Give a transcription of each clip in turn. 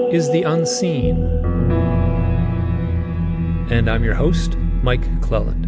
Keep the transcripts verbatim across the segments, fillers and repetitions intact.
is The Unseen. And I'm your host, Mike Cleland.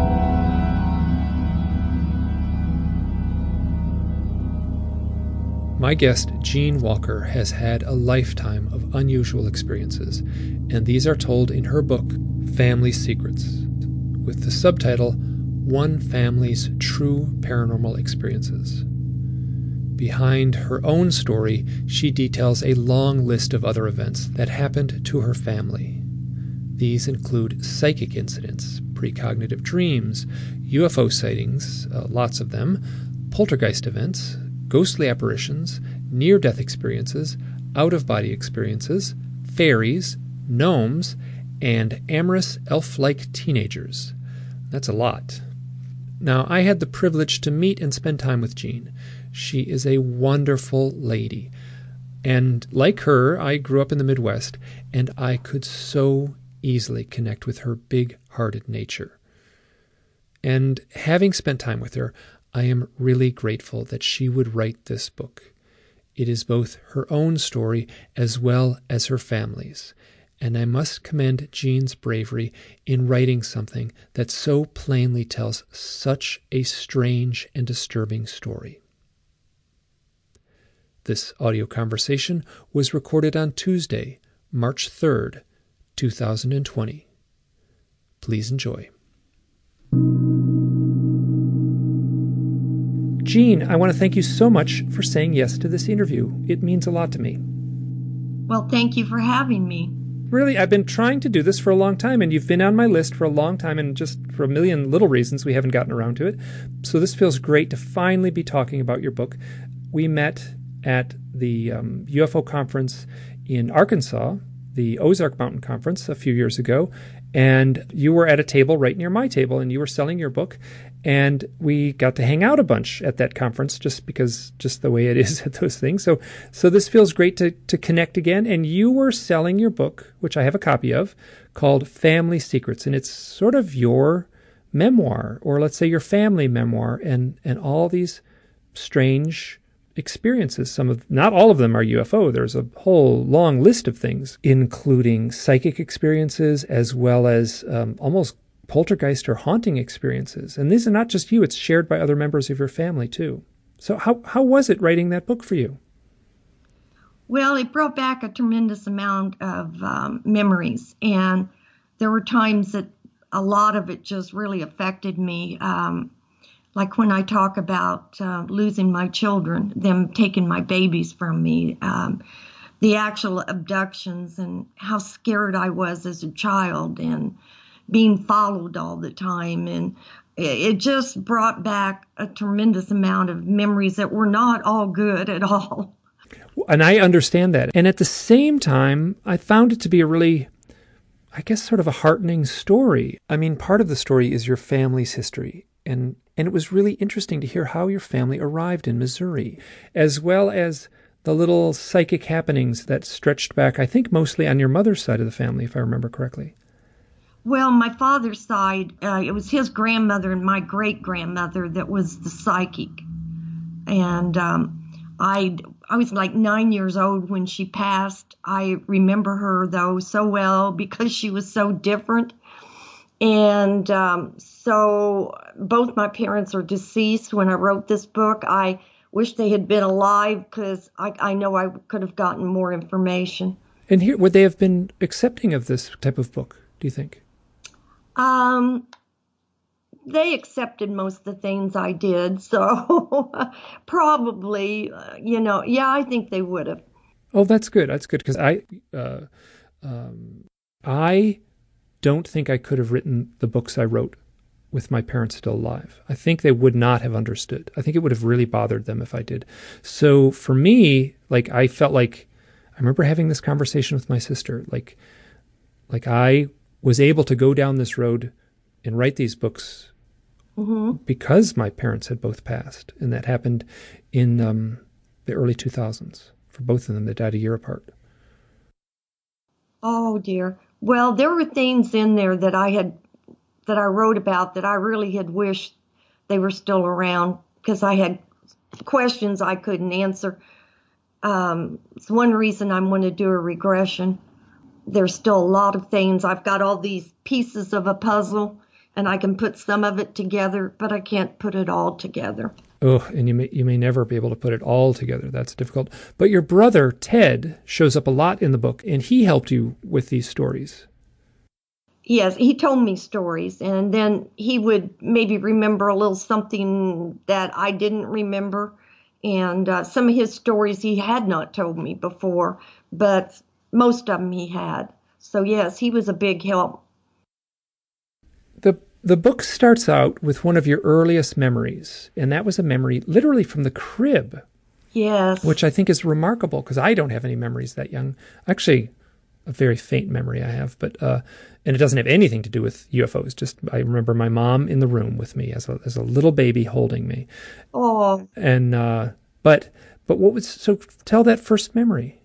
My guest, Jean Walker, has had a lifetime of unusual experiences, and these are told in her book, Family Secrets, with the subtitle, One Family's True Paranormal Experiences. Behind her own story, she details a long list of other events that happened to her family. These include psychic incidents, precognitive dreams, U F O sightings, uh, lots of them, poltergeist events, ghostly apparitions, near-death experiences, out-of-body experiences, fairies, gnomes, and amorous elf-like teenagers. That's a lot. Now, I had the privilege to meet and spend time with Jean. She is a wonderful lady. And like her, I grew up in the Midwest, and I could so easily connect with her big-hearted nature. And having spent time with her, I am really grateful that she would write this book. It is both her own story as well as her family's, and I must commend Jean's bravery in writing something that so plainly tells such a strange and disturbing story. This audio conversation was recorded on Tuesday, March third, two thousand twenty. Please enjoy. Jean, I want to thank you so much for saying yes to this interview. It means a lot to me. Well, thank you for having me. Really, I've been trying to do this for a long time, and you've been on my list for a long time, and just for a million little reasons we haven't gotten around to it. So this feels great to finally be talking about your book. We met at the um, U F O conference in Arkansas, the Ozark Mountain Conference, a few years ago, and you were at a table right near my table, and you were selling your book. And we got to hang out a bunch at that conference just because, just the way it is at those things. So so this feels great to, to connect again. And you were selling your book, which I have a copy of, called Family Secrets. And it's sort of your memoir, or let's say your family memoir, and, and all these strange experiences. Some of, not all of them are U F O. There's a whole long list of things, including psychic experiences, as well as um, almost poltergeist or haunting experiences. And these are not just you, it's shared by other members of your family too. So how, how was it writing that book for you? Well, it brought back a tremendous amount of um, memories. And there were times that a lot of it just really affected me. Um, like when I talk about uh, losing my children, them taking my babies from me, um, the actual abductions and how scared I was as a child, and being followed all the time. And it just brought back a tremendous amount of memories that were not all good at all. And I understand that. And at the same time, I found it to be a really, I guess, sort of a heartening story. I mean, part of the story is your family's history. And, and it was really interesting to hear how your family arrived in Missouri, as well as the little psychic happenings that stretched back, I think, mostly on your mother's side of the family, if I remember correctly. Well, my father's side, uh, it was his grandmother and my great-grandmother that was the psychic. And um, I I was like nine years old when she passed. I remember her, though, so well because she was so different. And um, so both my parents are deceased when I wrote this book. I wish they had been alive because I, I know I could have gotten more information. And here, would they have been accepting of this type of book, do you think? Um, they accepted most of the things I did, so probably, uh, you know, yeah, I think they would have. Oh, that's good. That's good because I, uh, um, I don't think I could have written the books I wrote with my parents still alive. I think they would not have understood. I think it would have really bothered them if I did. So for me, like, I felt like, I remember having this conversation with my sister, like, like I was able to go down this road and write these books mm-hmm. because my parents had both passed. And that happened in um, the early two thousands. For both of them, they died a year apart. Oh, dear. Well, there were things in there that I had, that I wrote about that I really had wished they were still around because I had questions I couldn't answer. Um, it's one reason I want to do a regression. There's still a lot of things. I've got all these pieces of a puzzle, and I can put some of it together, but I can't put it all together. Oh, and you may you may never be able to put it all together. That's difficult. But your brother, Ted, shows up a lot in the book, and he helped you with these stories. Yes, he told me stories, and then he would maybe remember a little something that I didn't remember. And uh, some of his stories he had not told me before, but most of them he had. So, yes, he was a big help. The The book starts out with one of your earliest memories, and that was a memory literally from the crib. Yes. Which I think is remarkable because I don't have any memories that young. Actually, a very faint memory I have, but uh, and it doesn't have anything to do with U F Os. Just I remember my mom in the room with me as a as a little baby holding me. Oh. And uh, but but what was so? Tell that first memory.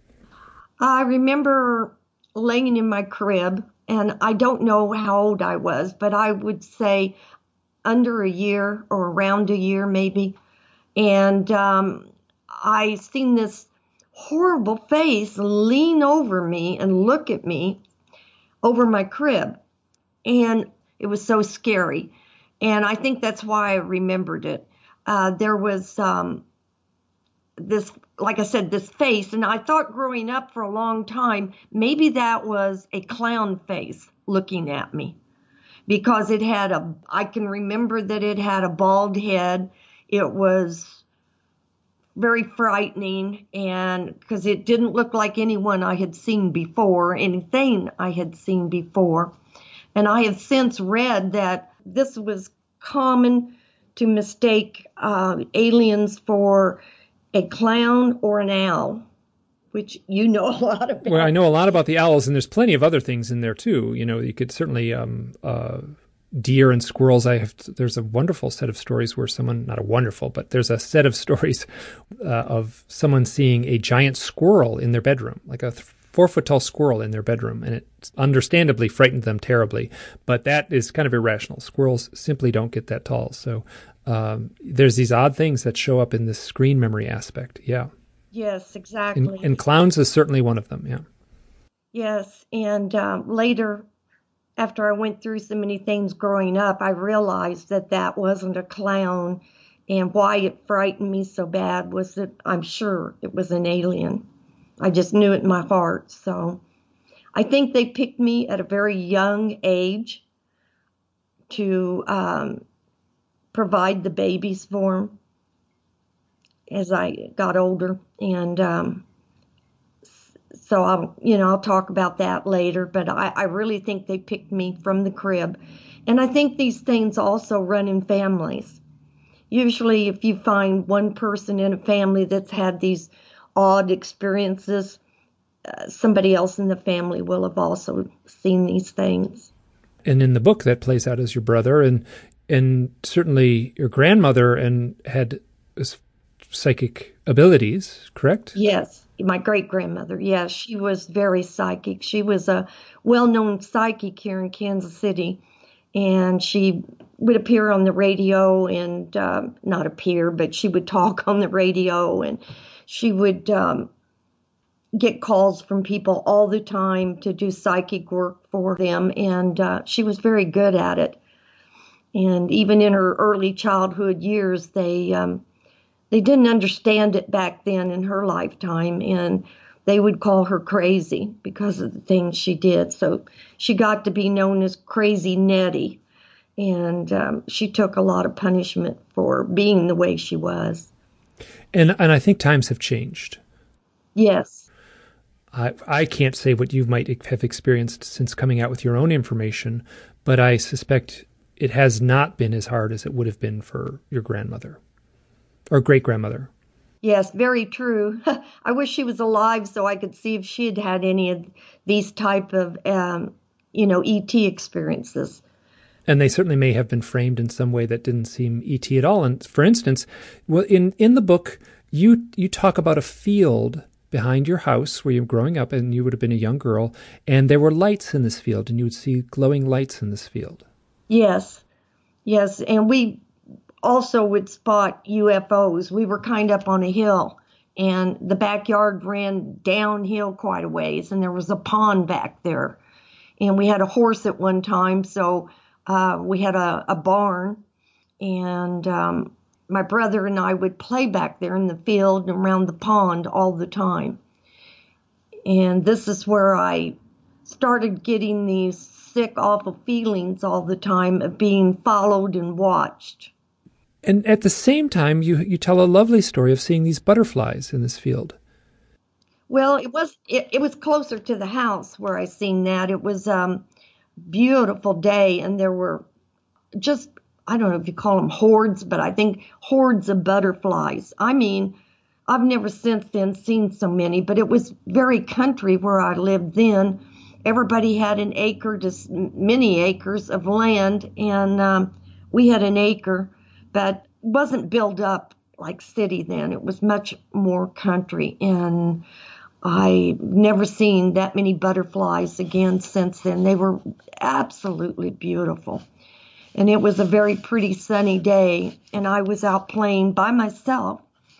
I remember laying in my crib. And I don't know how old I was, but I would say under a year or around a year maybe. And um, I seen this horrible face lean over me and look at me over my crib. And it was so scary. And I think that's why I remembered it. Uh, there was um, this, like I said, this face. And I thought growing up for a long time, maybe that was a clown face looking at me because it had a, I can remember that it had a bald head. It was very frightening, and because it didn't look like anyone I had seen before, anything I had seen before. And I have since read that this was common to mistake uh, aliens for a clown or an owl, which you know a lot about. Well, I know a lot about the owls, and there's plenty of other things in there too. You know, you could certainly um, uh, deer and squirrels. I have. There's a wonderful set of stories where someone, not a wonderful, but there's a set of stories uh, of someone seeing a giant squirrel in their bedroom, like a th- four foot tall squirrel in their bedroom, and it understandably frightened them terribly. But that is kind of irrational. Squirrels simply don't get that tall, so. Um, there's these odd things that show up in this screen memory aspect. Yeah. Yes, exactly. And, and clowns is certainly one of them. Yeah. Yes. And um, later, after I went through so many things growing up, I realized that that wasn't a clown. And why it frightened me so bad was that I'm sure it was an alien. I just knew it in my heart. So I think they picked me at a very young age to um, provide the babies for them as I got older. And um, so I'll, you know, I'll talk about that later, but I, I really think they picked me from the crib. And I think these things also run in families. Usually if you find one person in a family that's had these odd experiences, uh, somebody else in the family will have also seen these things. And in the book that plays out as your brother, and and certainly your grandmother and had psychic abilities, correct? Yes, my great-grandmother. Yes, she was very psychic. She was a well-known psychic here in Kansas City, and she would appear on the radio and uh, not appear, but she would talk on the radio, and she would um, get calls from people all the time to do psychic work for them, and uh, she was very good at it. And even in her early childhood years, they um, they didn't understand it back then in her lifetime, and they would call her crazy because of the things she did. So she got to be known as Crazy Nettie, and um, she took a lot of punishment for being the way she was. And and I think times have changed. Yes. I I can't say what you might have experienced since coming out with your own information, but I suspect it has not been as hard as it would have been for your grandmother or great-grandmother. Yes, very true. I wish she was alive so I could see if she had had any of these type of, um, you know, E T experiences. And they certainly may have been framed in some way that didn't seem E T at all. And for instance, well, in, in the book, you you talk about a field behind your house where you're growing up, and you would have been a young girl, and there were lights in this field, and you would see glowing lights in this field. Yes, yes, and we also would spot U F Os. We were kind of up on a hill, and the backyard ran downhill quite a ways, and there was a pond back there. And we had a horse at one time, so uh, we had a, a barn, and um, my brother and I would play back there in the field and around the pond all the time. And this is where I started getting these sick, awful feelings all the time of being followed and watched. And at the same time, you you tell a lovely story of seeing these butterflies in this field. Well, it was it, it was closer to the house where I seen that. It was a um, beautiful day, and there were just, I don't know if you call them hordes, but I think hordes of butterflies. I mean, I've never since then seen so many, but it was very country where I lived then. Everybody had an acre to many acres of land, and um, we had an acre, but wasn't built up like city then. It was much more country, and I've never seen that many butterflies again since then. They were absolutely beautiful. And it was a very pretty sunny day, and I was out playing by myself,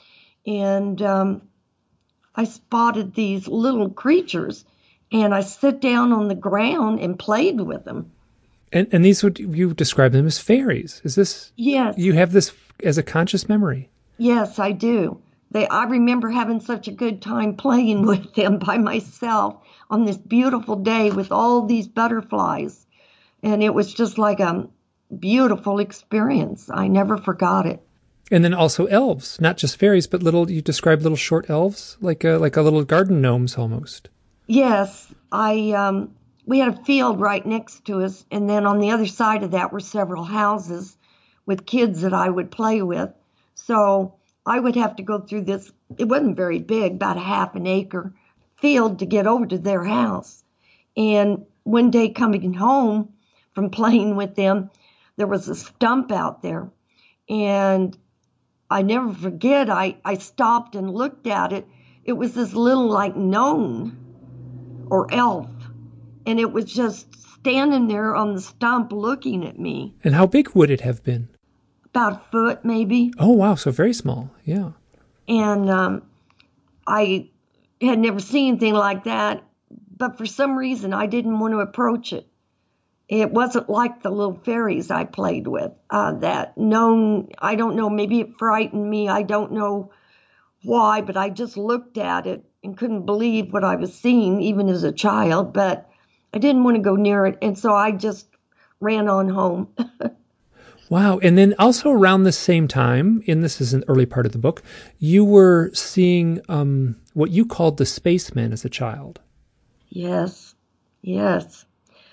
and um, I spotted these little creatures, and I sat down on the ground and played with them. And and these would, you describe them as fairies. Is this? Yes. You have this as a conscious memory? Yes, I do. They, I remember having such a good time playing with them by myself on this beautiful day with all these butterflies. And it was just like a beautiful experience. I never forgot it. And then also elves, not just fairies, but little, you describe little short elves, like a, like a little garden gnomes almost. Yes, I um, we had a field right next to us, and then on the other side of that were several houses with kids that I would play with. So I would have to go through this, it wasn't very big, about a half an acre field to get over to their house. And one day coming home from playing with them, there was a stump out there. And I never forget, I, I stopped and looked at it. It was this little like gnome or elf. And it was just standing there on the stump looking at me. And how big would it have been? About a foot, maybe. Oh, wow. So very small. Yeah. And um, I had never seen anything like that. But for some reason, I didn't want to approach it. It wasn't like the little fairies I played with. Uh, that known, I don't know, maybe it frightened me. I don't know why, but I just looked at it and couldn't believe what I was seeing, even as a child. But I didn't want to go near it. And so I just ran on home. Wow. And then also around the same time, and this is an early part of the book, you were seeing um, what you called the spaceman as a child. Yes, yes.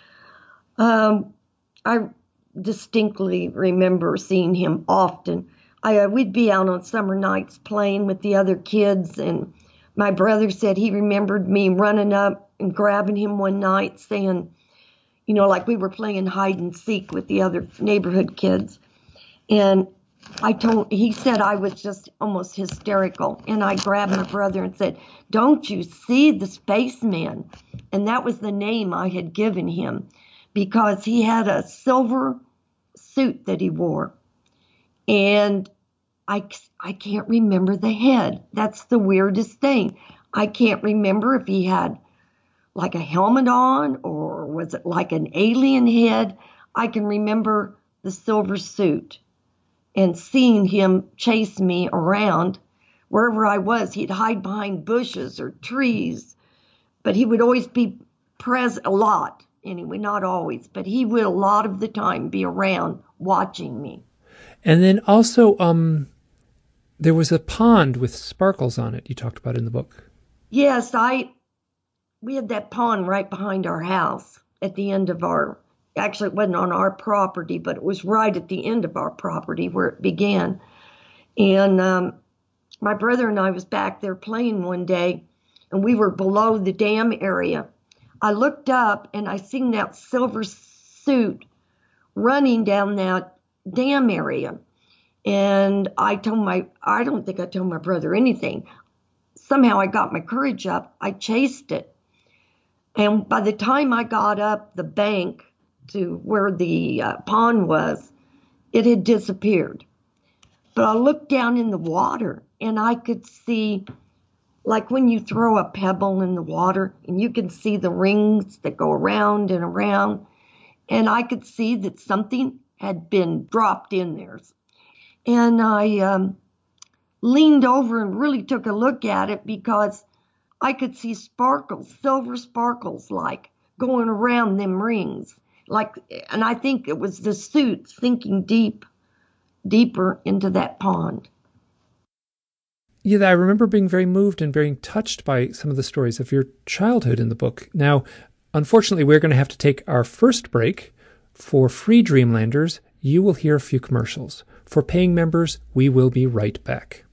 Um, I distinctly remember seeing him often. I uh, we'd be out on summer nights playing with the other kids, and my brother said he remembered me running up and grabbing him one night saying, you know, like we were playing hide and seek with the other neighborhood kids. And I told, he said I was just almost hysterical. And I grabbed my brother and said, don't you see the spaceman? And that was the name I had given him because he had a silver suit that he wore. And I, I can't remember the head. That's the weirdest thing. I can't remember if he had like a helmet on, or was it like an alien head? I can remember the silver suit and seeing him chase me around. Wherever I was, he'd hide behind bushes or trees, but he would always be present, a lot anyway, not always, but he would a lot of the time be around watching me. And then also, um, there was a pond with sparkles on it you talked about in the book. Yes, I... We had that pond right behind our house at the end of our, actually it wasn't on our property, but it was right at the end of our property where it began. And um, my brother and I was back there playing one day, and we were below the dam area. I looked up and I seen that silver suit running down that dam area. And I told my, I don't think I told my brother anything. Somehow I got my courage up. I chased it. And by the time I got up the bank to where the uh, pond was, it had disappeared. But I looked down in the water and I could see like when you throw a pebble in the water and you can see the rings that go around and around. And I could see that something had been dropped in there. And I um, leaned over and really took a look at it because I could see sparkles, silver sparkles, like going around them rings. Like, and I think it was the suit sinking deep, deeper into that pond. Yeah, I remember being very moved and being touched by some of the stories of your childhood in the book. Now, unfortunately, we're going to have to take our first break. For free Dreamlanders, you will hear a few commercials. For paying members, we will be right back.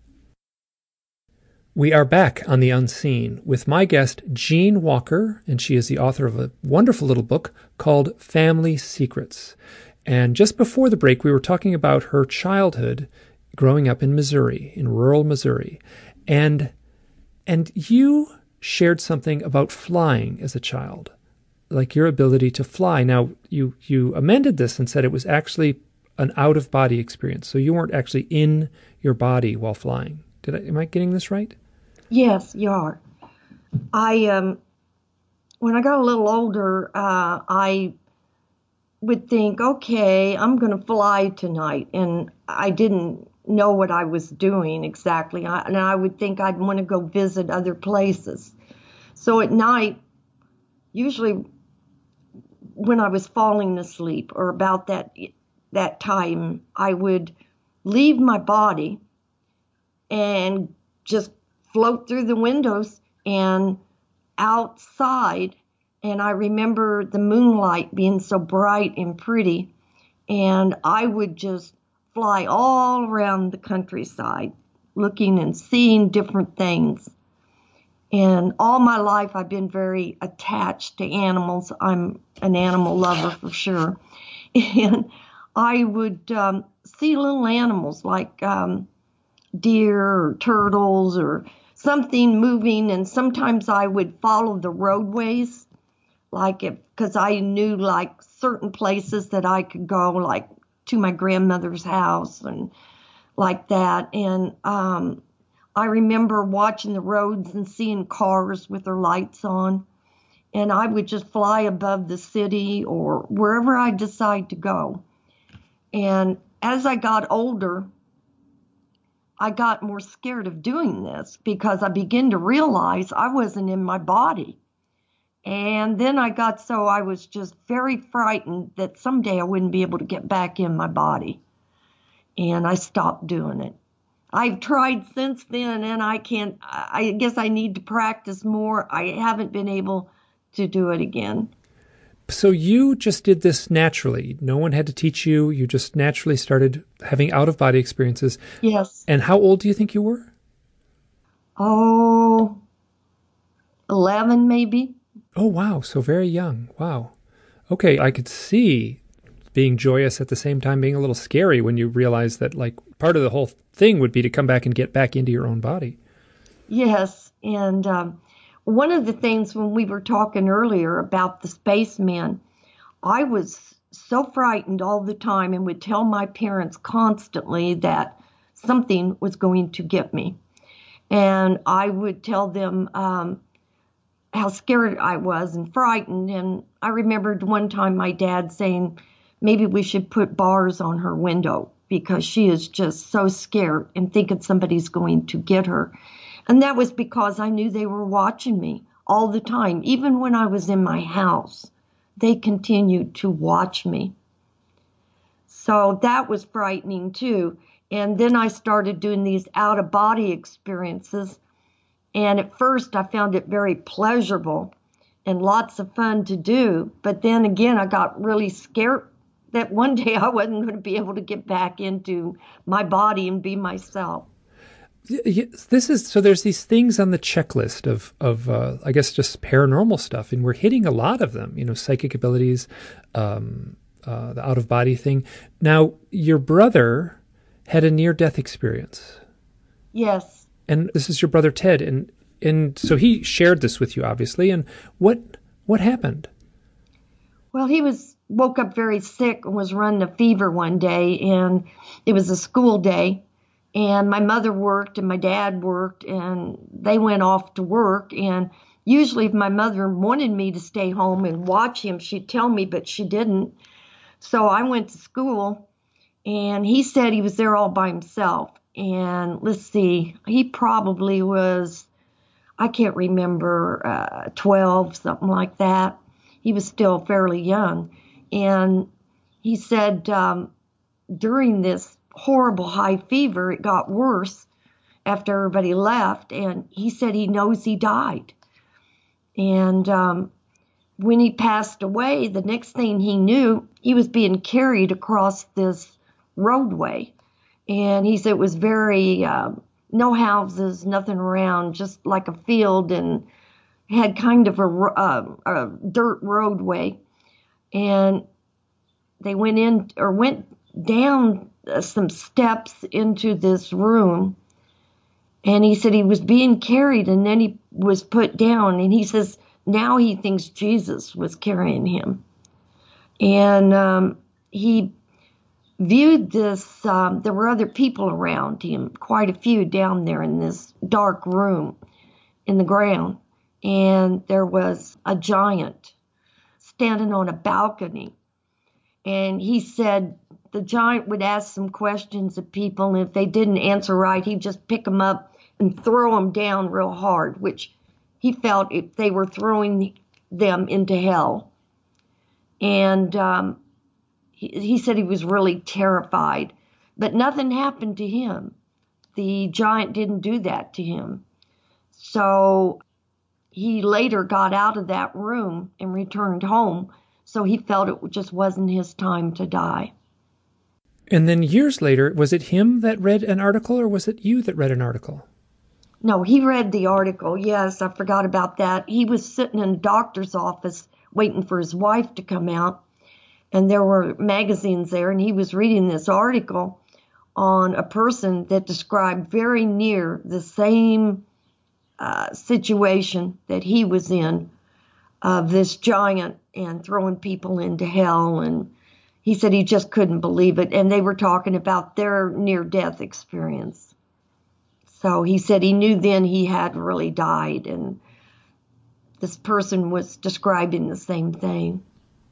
We are back on The Unseen with my guest, Jean Walker, and she is the author of a wonderful little book called Family Secrets. And just before the break, we were talking about her childhood growing up in Missouri, in rural Missouri. And, and you shared something about flying as a child, like your ability to fly. Now, you, you amended this and said it was actually an out-of-body experience. So you weren't actually in your body while flying. Did I, am I getting this right? Yes, you are. I um, when I got a little older, uh, I would think, okay, I'm going to fly tonight, and I didn't know what I was doing exactly, I, and I would think I'd want to go visit other places. So at night, usually when I was falling asleep or about that that time, I would leave my body and just float through the windows and outside. And I remember the moonlight being so bright and pretty. And I would just fly all around the countryside, looking and seeing different things. And all my life, I've been very attached to animals. I'm an animal lover for sure. And I would um, see little animals like um, deer or turtles or something moving, and sometimes I would follow the roadways, like if because I knew like certain places that I could go, like to my grandmother's house and like that. And um, I remember watching the roads and seeing cars with their lights on, and I would just fly above the city or wherever I decide to go. And as I got older, I got more scared of doing this because I began to realize I wasn't in my body. And then I got so I was just very frightened that someday I wouldn't be able to get back in my body. And I stopped doing it. I've tried since then, and I can't, I guess I need to practice more. I haven't been able to do it again. So you just did this naturally. No one had to teach you. You just naturally started having out-of-body experiences. Yes. And how old do you think you were? Oh, eleven maybe. Oh, wow. So very young. Wow. Okay. I could see being joyous at the same time being a little scary when you realize that like part of the whole thing would be to come back and get back into your own body. Yes. And um, one of the things when we were talking earlier about the spacemen, I was so frightened all the time and would tell my parents constantly that something was going to get me. And I would tell them um, how scared I was and frightened. And I remembered one time my dad saying, maybe we should put bars on her window because she is just so scared and thinking somebody's going to get her. And that was because I knew they were watching me all the time. Even when I was in my house, they continued to watch me. So that was frightening too. And then I started doing these out-of-body experiences. And at first I found it very pleasurable and lots of fun to do. But then again, I got really scared that one day I wasn't going to be able to get back into my body and be myself. This is so there's these things on the checklist of, of uh, I guess, just paranormal stuff. And we're hitting a lot of them, you know, psychic abilities, um, uh, the out-of-body thing. Now, your brother had a near-death experience. Yes. And this is your brother Ted. And and so he shared this with you, obviously. And what what happened? Well, he was woke up very sick and was running a fever one day. And it was a school day. And my mother worked and my dad worked, and they went off to work. And usually if my mother wanted me to stay home and watch him, she'd tell me, but she didn't. So I went to school, and he said he was there all by himself. And let's see, he probably was, I can't remember, uh, twelve, something like that. He was still fairly young. And he said um, during this horrible high fever, it got worse after everybody left. And he said he knows he died. And um, when he passed away, the next thing he knew, he was being carried across this roadway. And he said it was very, uh, no houses, nothing around, just like a field, and had kind of a, uh, a dirt roadway. And they went in or went down uh, some steps into this room. And he said he was being carried, and then he was put down. And he says now he thinks Jesus was carrying him. And um, he viewed this, um, there were other people around him, quite a few down there in this dark room in the ground. And there was a giant standing on a balcony. And he said the giant would ask some questions of people, and if they didn't answer right, he'd just pick them up and throw them down real hard, which he felt if they were throwing them into hell. And um, he, he said he was really terrified, but nothing happened to him. The giant didn't do that to him. So he later got out of that room and returned home. So he felt it just wasn't his time to die. And then years later, was it him that read an article, or was it you that read an article? No, he read the article. Yes, I forgot about that. He was sitting in a doctor's office waiting for his wife to come out. And there were magazines there, and he was reading this article on a person that described very near the same uh, situation that he was in, of this giant and throwing people into hell. And he said he just couldn't believe it. And they were talking about their near-death experience. So he said he knew then he had really died, and this person was describing the same thing.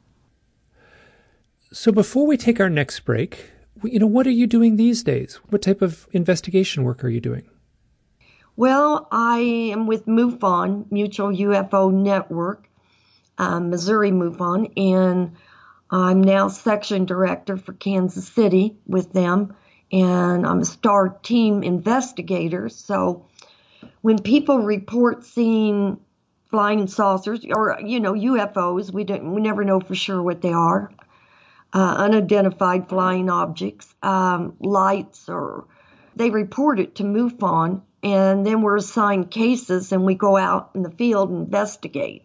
So before we take our next break, you know, what are you doing these days? What type of investigation work are you doing? Well, I am with MUFON, Mutual U F O Network, um, Missouri MUFON, and I'm now section director for Kansas City with them, and I'm a star team investigator. So when people report seeing flying saucers or, you know, U F Os, we don't, we never know for sure what they are. Uh, unidentified flying objects, um, lights, or they report it to MUFON, and then we're assigned cases, and we go out in the field and investigate.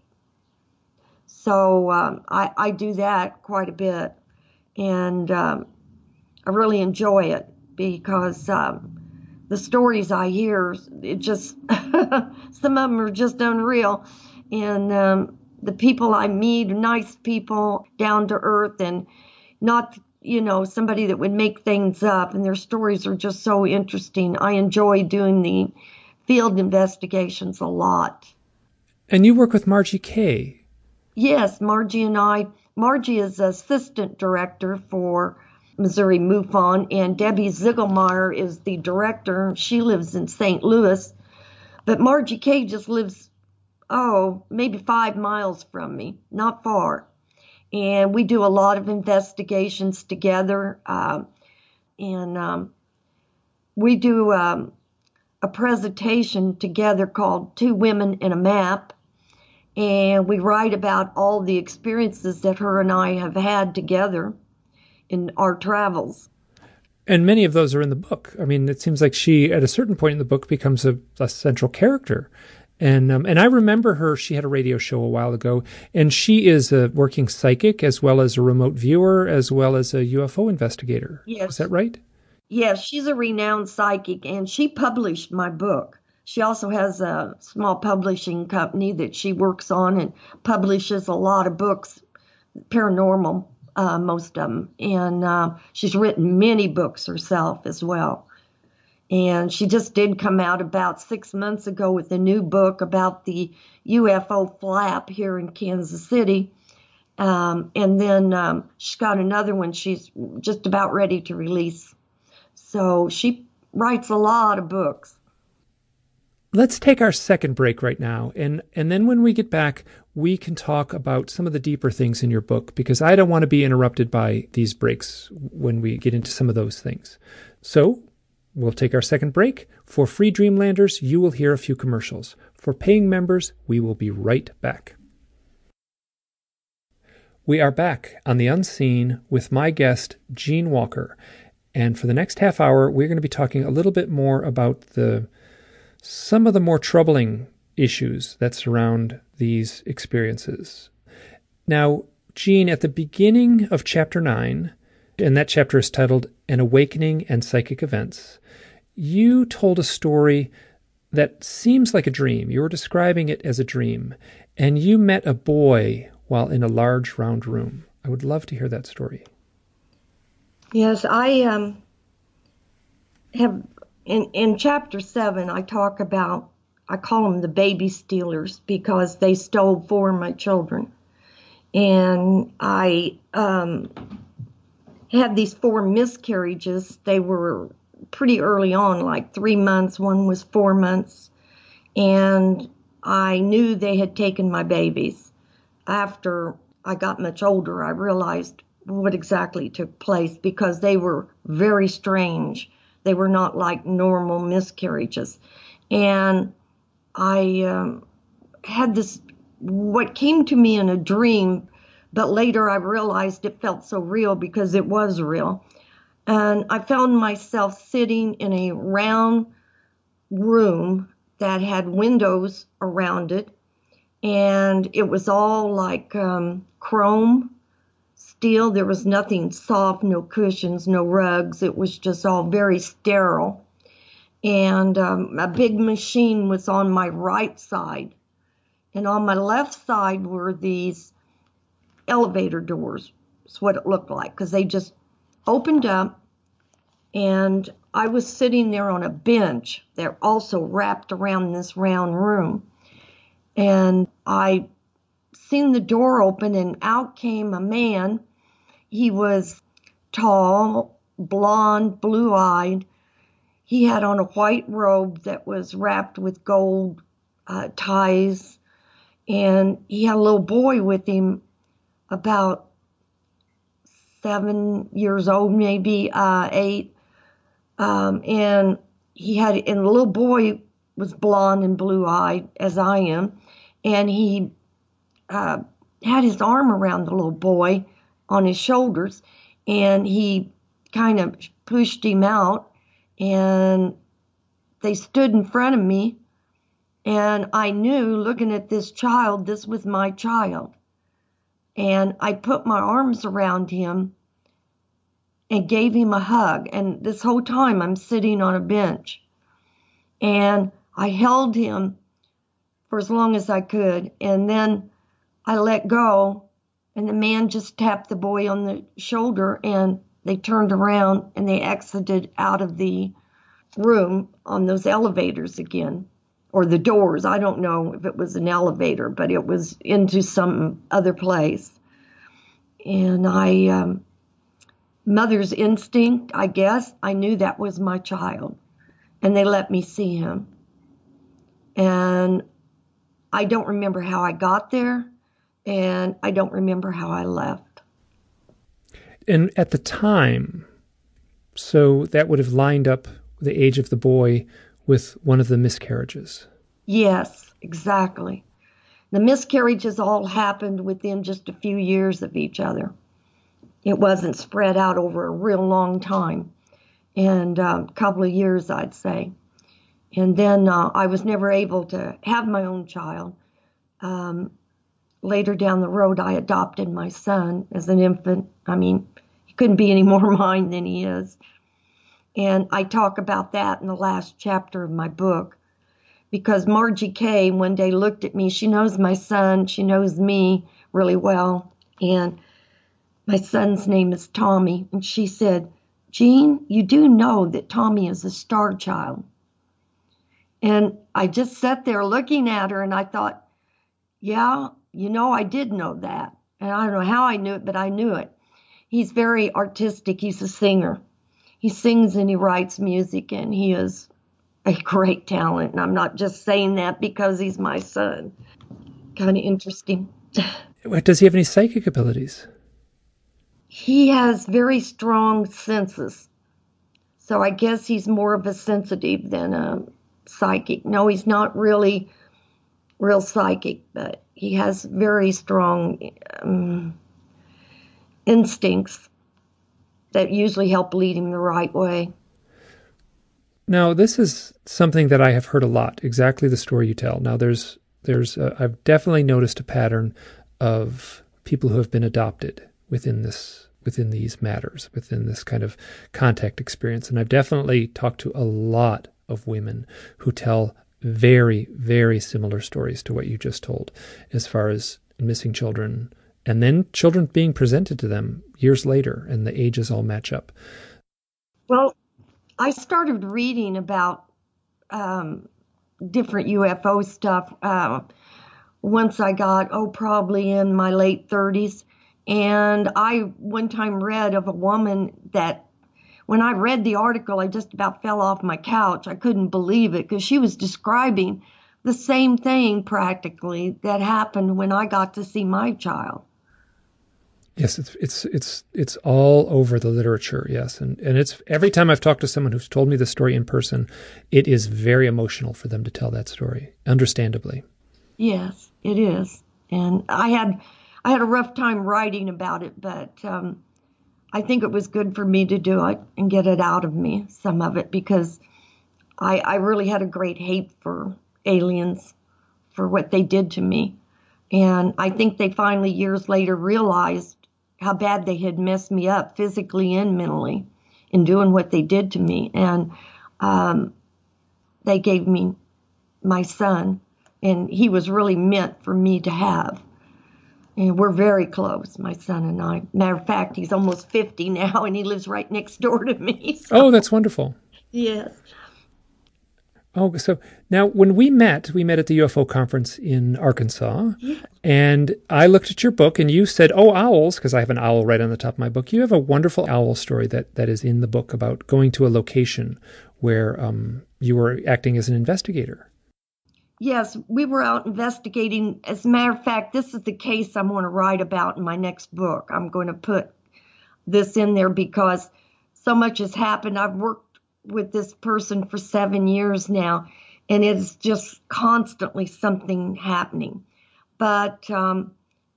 So um, I, I do that quite a bit, and um, I really enjoy it because um, the stories I hear, it just some of them are just unreal, and um, the people I meet, nice people, down to earth, and not, you know, somebody that would make things up, and their stories are just so interesting. I enjoy doing the field investigations a lot. And you work with Margie Kay. Yes, Margie and I. Margie is assistant director for Missouri MUFON, and Debbie Ziegelmeyer is the director. She lives in Saint Louis, but Margie Kay just lives, oh, maybe five miles from me, not far. And we do a lot of investigations together. Uh, and um, we do um, a presentation together called Two Women and a Map. And we write about all the experiences that her and I have had together in our travels. And many of those are in the book. I mean, it seems like she, at a certain point in the book, becomes a, a central character. And um, and I remember her, she had a radio show a while ago, and she is a working psychic as well as a remote viewer, as well as a U F O investigator. Yes. Is that right? Yes, she's a renowned psychic, and she published my book. She also has a small publishing company that she works on and publishes a lot of books, paranormal, uh, most of them. And uh, she's written many books herself as well. And she just did come out about six months ago with a new book about the U F O flap here in Kansas City. Um, and then um, she's got another one she's just about ready to release. So she writes a lot of books. Let's take our second break right now. And, and then when we get back, we can talk about some of the deeper things in your book, because I don't want to be interrupted by these breaks when we get into some of those things. So we'll take our second break. For free Dreamlanders, you will hear a few commercials. For paying members, we will be right back. We are back on The Unseen with my guest, Jean Walker. And for the next half hour, we're going to be talking a little bit more about the some of the more troubling issues that surround these experiences. Now, Jean, at the beginning of chapter nine, and that chapter is titled An Awakening and Psychic Events, you told a story that seems like a dream. You were describing it as a dream, and you met a boy while in a large round room. I would love to hear that story. Yes, I um, have... In in chapter seven, I talk about, I call them the baby stealers because they stole four of my children. And I um, had these four miscarriages. They were pretty early on, like three months. One was four months. And I knew they had taken my babies. After I got much older, I realized what exactly took place because they were very strange. They were not like normal miscarriages. And I um, had this, what came to me in a dream, but later I realized it felt so real because it was real. And I found myself sitting in a round room that had windows around it. And it was all like um, chrome. Steel. There was nothing soft, no cushions, no rugs. It was just all very sterile. And um, a big machine was on my right side. And on my left side were these elevator doors. That's what it looked like, because they just opened up. And I was sitting there on a bench. They're also wrapped around this round room. And I seen the door open, and out came a man. He was tall, blonde, blue-eyed. He had on a white robe that was wrapped with gold uh, ties, and he had a little boy with him, about seven years old, maybe uh, eight. Um, and he had, and the little boy was blonde and blue-eyed, as I am, and he uh, had his arm around the little boy on his shoulders, and he kind of pushed him out, and they stood in front of me, and I knew, looking at this child, this was my child. And I put my arms around him and gave him a hug, and this whole time I'm sitting on a bench, and I held him for as long as I could, and then I let go. And the man just tapped the boy on the shoulder, and they turned around and they exited out of the room on those elevators again, or the doors. I don't know if it was an elevator, but it was into some other place. And I, um, mother's instinct, I guess, I knew that was my child. And they let me see him. And I don't remember how I got there. And I don't remember how I left. And at the time, so that would have lined up the age of the boy with one of the miscarriages. Yes, exactly. The miscarriages all happened within just a few years of each other. It wasn't spread out over a real long time, and a um, couple of years, I'd say. And then uh, I was never able to have my own child. Um, Later down the road, I adopted my son as an infant. I mean, he couldn't be any more mine than he is. And I talk about that in the last chapter of my book, because Margie Kay one day looked at me. She knows my son. She knows me really well. And my son's name is Tommy. And she said, Jean, you do know that Tommy is a star child. And I just sat there looking at her and I thought, yeah, you know, I did know that. And I don't know how I knew it, but I knew it. He's very artistic. He's a singer. He sings and he writes music, and he is a great talent. And I'm not just saying that because he's my son. Kind of interesting. Does he have any psychic abilities? He has very strong senses. So I guess he's more of a sensitive than a psychic. No, he's not really real psychic, but he has very strong um, instincts that usually help lead him the right way. Now, this is something that I have heard a lot, exactly the story you tell. Now, there's, there's, uh, I've definitely noticed a pattern of people who have been adopted within this, within these matters, within this kind of contact experience. And I've definitely talked to a lot of women who tell very, very similar stories to what you just told, as far as missing children, and then children being presented to them years later, and the ages all match up. Well, I started reading about um, different U F O stuff uh, once I got, oh, probably in my late thirties. And I one time read of a woman that, when I read the article, I just about fell off my couch. I couldn't believe it, because she was describing the same thing practically that happened when I got to see my child. Yes, it's it's it's it's all over the literature. Yes, and and it's every time I've talked to someone who's told me the story in person, it is very emotional for them to tell that story. Understandably. Yes, it is, and I had I had a rough time writing about it, but um, I think it was good for me to do it and get it out of me, some of it, because I I really had a great hate for aliens, for what they did to me, and I think they finally years later realized how bad they had messed me up physically and mentally in doing what they did to me. And um, they gave me my son, and he was really meant for me to have. And we're very close, my son and I. Matter of fact, he's almost fifty now, and he lives right next door to me. So. Oh, that's wonderful. Yes. Oh, so now when we met, we met at the U F O conference in Arkansas, Yes. And I looked at your book and you said, oh, owls, because I have an owl right on the top of my book. You have a wonderful owl story that, that is in the book about going to a location where um, you were acting as an investigator. Yes, we were out investigating. As a matter of fact, this is the case I'm going to write about in my next book. I'm going to put this in there because so much has happened. I've worked with this person for seven years now, and it's just constantly something happening. But um,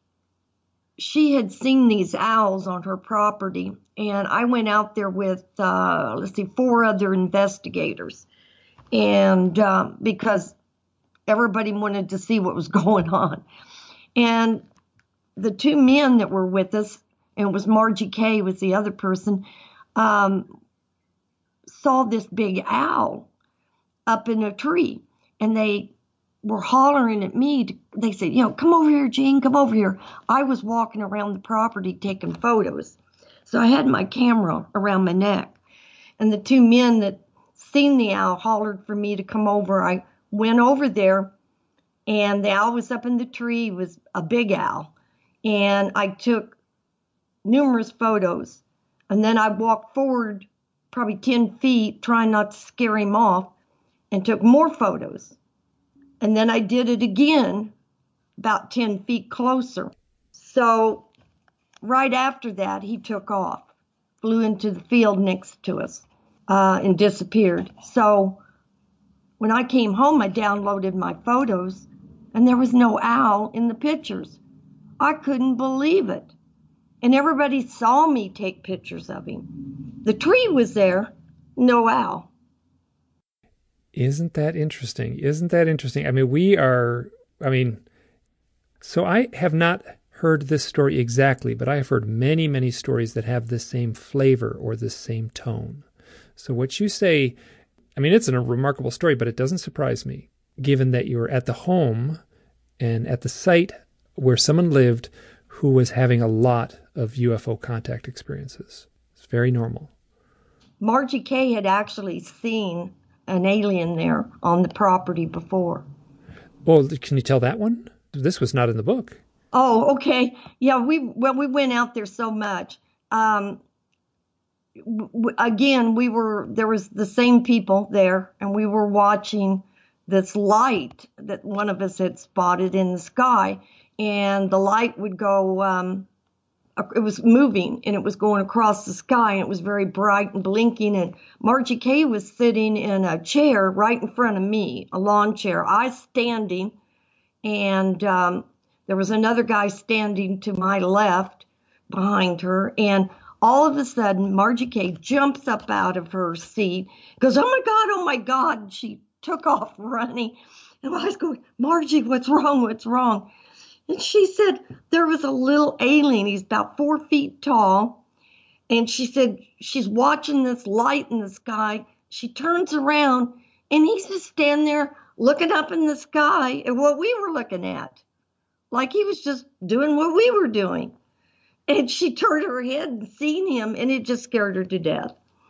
she had seen these owls on her property, and I went out there with, uh, let's see, four other investigators. And um, because everybody wanted to see what was going on. And the two men that were with us, and it was Margie Kay was the other person, um, saw this big owl up in a tree, and they were hollering at me. To, they said, you know, come over here, Jean, come over here. I was walking around the property taking photos. So I had my camera around my neck. And the two men that seen the owl hollered for me to come over. I went over there, and the owl was up in the tree. It was a big owl. And I took numerous photos. And then I walked forward probably ten feet, trying not to scare him off, and took more photos. And then I did it again, about ten feet closer. So right after that, he took off, flew into the field next to us, uh, and disappeared. So when I came home, I downloaded my photos, and there was no owl in the pictures. I couldn't believe it. And everybody saw me take pictures of him. The tree was there, no owl. Isn't that interesting? Isn't that interesting? I mean, we are, I mean, so I have not heard this story exactly, but I have heard many, many stories that have this same flavor or this same tone. So what you say, I mean, it's a remarkable story, but it doesn't surprise me, given that you were at the home and at the site where someone lived who was having a lot of U F O contact experiences. It's very normal. Margie Kay had actually seen an alien there on the property before. Well, can you tell that one? This was not in the book. Oh, okay. Yeah, we well we went out there so much. Um, w- again, we were there was the same people there, and we were watching this light that one of us had spotted in the sky, and the light would go. Um, it was moving, and it was going across the sky, and it was very bright and blinking. And Margie Kay was sitting in a chair right in front of me, a lawn chair. I standing, and um, there was another guy standing to my left behind her. And all of a sudden, Margie Kay jumps up out of her seat, goes, "Oh my God, oh my God." And she took off running. And I was going, "Margie, what's wrong? What's wrong?" And she said there was a little alien. He's about four feet tall. And she said she's watching this light in the sky. She turns around, and he's just standing there looking up in the sky at what we were looking at. Like he was just doing what we were doing. And she turned her head and seen him, and it just scared her to death.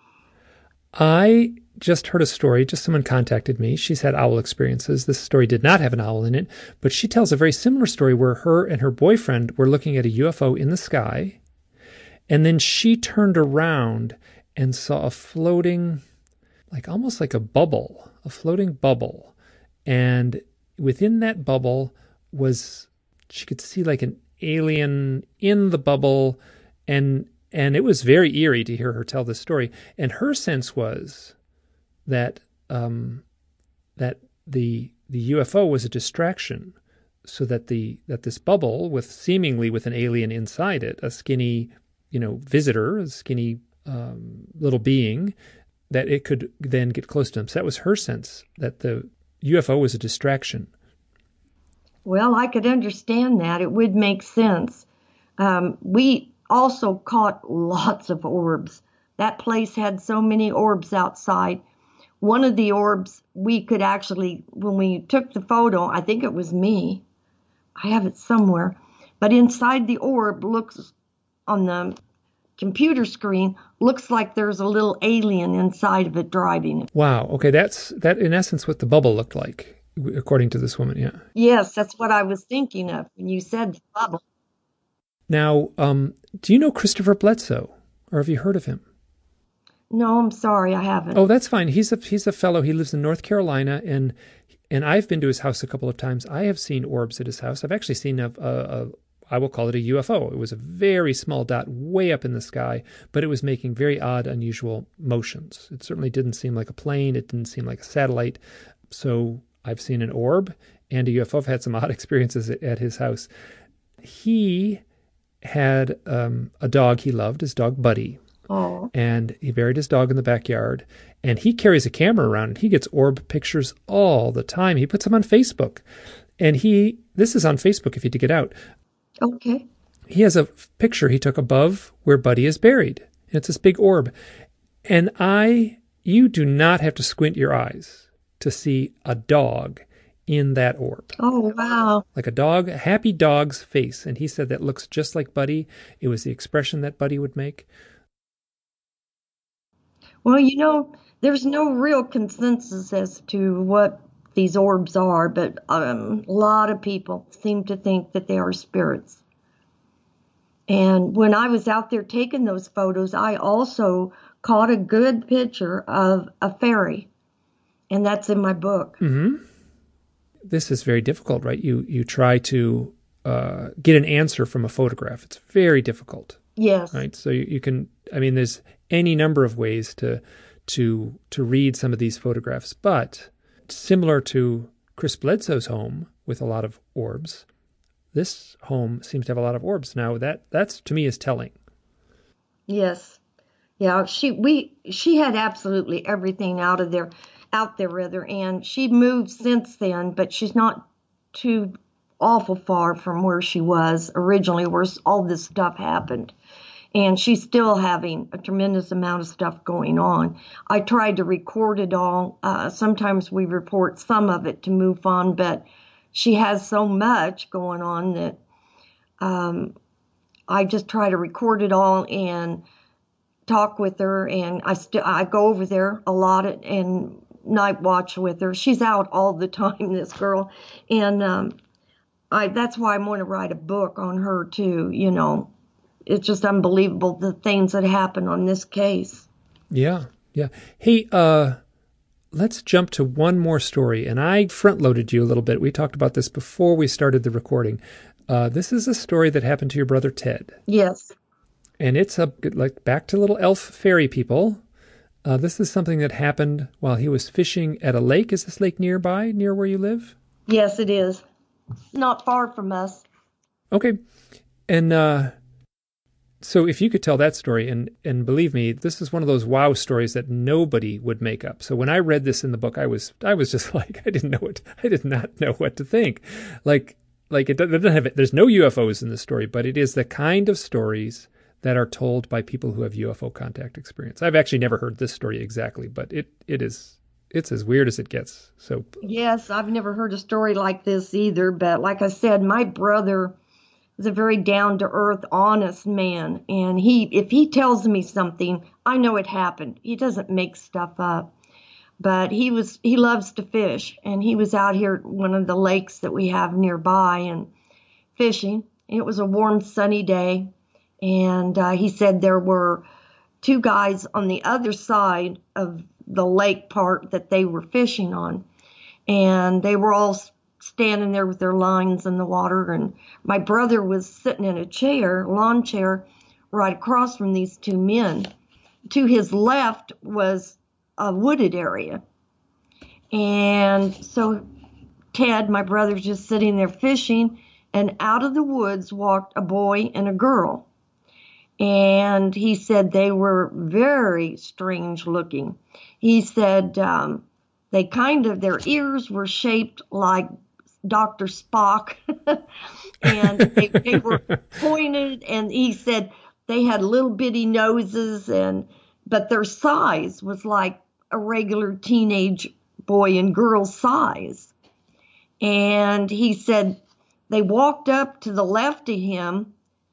I just heard a story. Just someone contacted me. She's had owl experiences. This story did not have an owl in it, but she tells a very similar story where her and her boyfriend were looking at a U F O in the sky, and then she turned around and saw a floating, like almost like a bubble, a floating bubble. And within that bubble was, she could see like an alien in the bubble, and and it was very eerie to hear her tell this story. And her sense was that um, that the the U F O was a distraction, so that the that this bubble with seemingly with an alien inside it, a skinny, you know, visitor, a skinny um, little being, that it could then get close to him. So that was her sense, that the U F O was a distraction. Well, I could understand that. It would make sense. Um, we also caught lots of orbs. That place had so many orbs outside. One of the orbs, we could actually, when we took the photo, I think it was me. I have it somewhere. But inside the orb looks, on the computer screen, looks like there's a little alien inside of it driving it. Wow. Okay, that's that in essence what the bubble looked like, according to this woman. Yeah. Yes, that's what I was thinking of when you said the bubble. Now, um, do you know Christopher Bledsoe, or have you heard of him? No, I'm sorry, I haven't. Oh, that's fine. He's a he's a fellow. He lives in North Carolina, and and I've been to his house a couple of times. I have seen orbs at his house. I've actually seen a, a, a I will call it a U F O. It was a very small dot way up in the sky, but it was making very odd, unusual motions. It certainly didn't seem like a plane. It didn't seem like a satellite. So I've seen an orb and a U F O. I've had some odd experiences at, at his house. He had um, a dog he loved, his dog Buddy. Oh. And he buried his dog in the backyard, and he carries a camera around, and he gets orb pictures all the time. He puts them on Facebook, and he, this is on Facebook if you dig it out. Okay. He has a picture he took above where Buddy is buried, and it's this big orb. And I, you do not have to squint your eyes to see a dog in that orb. Oh, wow. Like a dog, a happy dog's face. And he said that looks just like Buddy. It was the expression that Buddy would make. Well, you know, there's no real consensus as to what these orbs are, but um, a lot of people seem to think that they are spirits. And when I was out there taking those photos, I also caught a good picture of a fairy, and that's in my book. Mm-hmm. This is very difficult, right? You you try to uh, get an answer from a photograph. It's very difficult. Yes. Right. So you, you can, I mean, there's any number of ways to to to read some of these photographs, but similar to Chris Bledsoe's home with a lot of orbs, this home seems to have a lot of orbs. Now that that's to me is telling. Yes. Yeah. She we she had absolutely everything out of there. out there rather, and she moved since then, but she's not too awful far from where she was originally, where all this stuff happened. And she's still having a tremendous amount of stuff going on. I tried to record it all. Uh, sometimes we report some of it to move on, but she has so much going on that um, I just try to record it all and talk with her, and I st- I go over there a lot and night watch with her. She's out all the time, this girl, and um, I that's why I want to write a book on her too. You know, it's just unbelievable the things that happen on this case. Yeah, yeah. Hey, uh, let's jump to one more story, and I front-loaded you a little bit. We talked about this before we started the recording. Uh, this is a story that happened to your brother Ted. Yes. And it's a like back to little elf fairy people. Uh, this is something that happened while he was fishing at a lake. Is this lake nearby, near where you live? Yes, it is. Not far from us. Okay. And uh, so if you could tell that story, and, and believe me, this is one of those wow stories that nobody would make up. So when I read this in the book, I was I was just like, I didn't know what, I did not know what to think. Like, like it doesn't have it. There's no U F Os in the story, but it is the kind of stories that are told by people who have U F O contact experience. I've actually never heard this story exactly, but it, it is, it's as weird as it gets. So yes, I've never heard a story like this either. But like I said, my brother is a very down to earth, honest man. And he, if he tells me something, I know it happened. He doesn't make stuff up. But he was, he loves to fish, and he was out here at one of the lakes that we have nearby and fishing. It was a warm, sunny day. And uh, he said there were two guys on the other side of the lake part that they were fishing on. And they were all standing there with their lines in the water. And my brother was sitting in a chair, lawn chair, right across from these two men. To his left was a wooded area. And so Ted, my brother's just sitting there fishing. And out of the woods walked a boy and a girl. And he said they were very strange looking. He said um, they kind of, their ears were shaped like Doctor Spock. And they, they were pointed, and he said they had little bitty noses, and but their size was like a regular teenage boy and girl size. And he said they walked up to the left of him,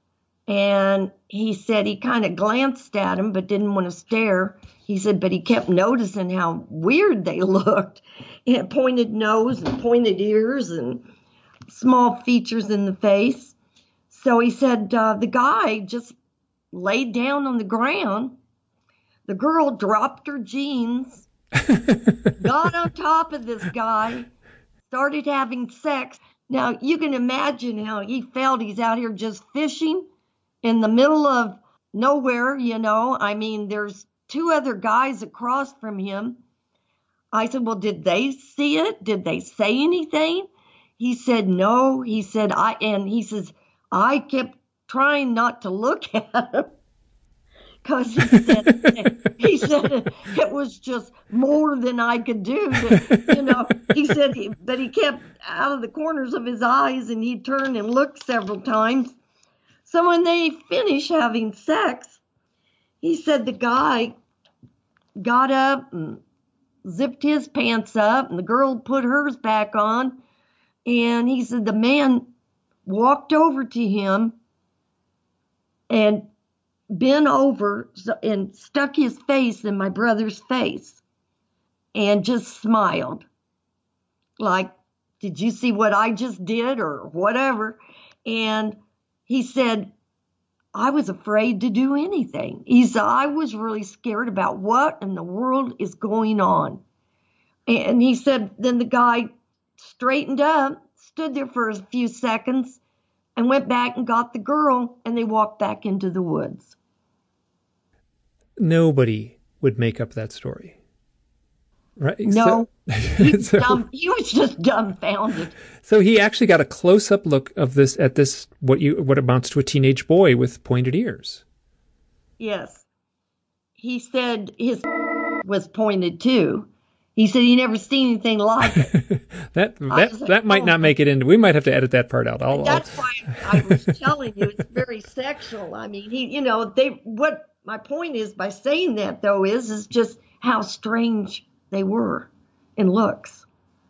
and he said he kind of glanced at him but didn't want to stare. He said, but he kept noticing how weird they looked. He had pointed nose and pointed ears and small features in the face. So he said uh, the guy just laid down on the ground. The girl dropped her jeans, got on top of this guy, started having sex. Now, you can imagine how he felt. He's out here just fishing in the middle of nowhere, you know. I mean, there's two other guys across from him. I said, well, did they see it? Did they say anything? He said, no. He said, I, and he says, I kept trying not to look at him. Because he said, he said it was just more than I could do. To, you know, he said, he, but he kept out of the corners of his eyes, and he turned and looked several times. So when they finished having sex, he said the guy got up and zipped his pants up, and the girl put hers back on. And he said the man walked over to him and bent over and stuck his face in my brother's face and just smiled. Like, did you see what I just did or whatever? And he said, I was afraid to do anything. He said, I was really scared about what in the world is going on. And he said, then the guy straightened up, stood there for a few seconds, and went back and got the girl, and they walked back into the woods. Nobody would make up that story. Right? No, so, he, was so, dumb, he was just dumbfounded. So he actually got a close-up look of this at this what you what amounts to a teenage boy with pointed ears. Yes, he said his was pointed too. He said he never seen anything like it. that that like, that might oh, not make it into. We might have to edit that part out. I'll, that's I'll... why I was telling you it's very sexual. I mean, he, you know, they. What my point is by saying that though is is just how strange they were in looks.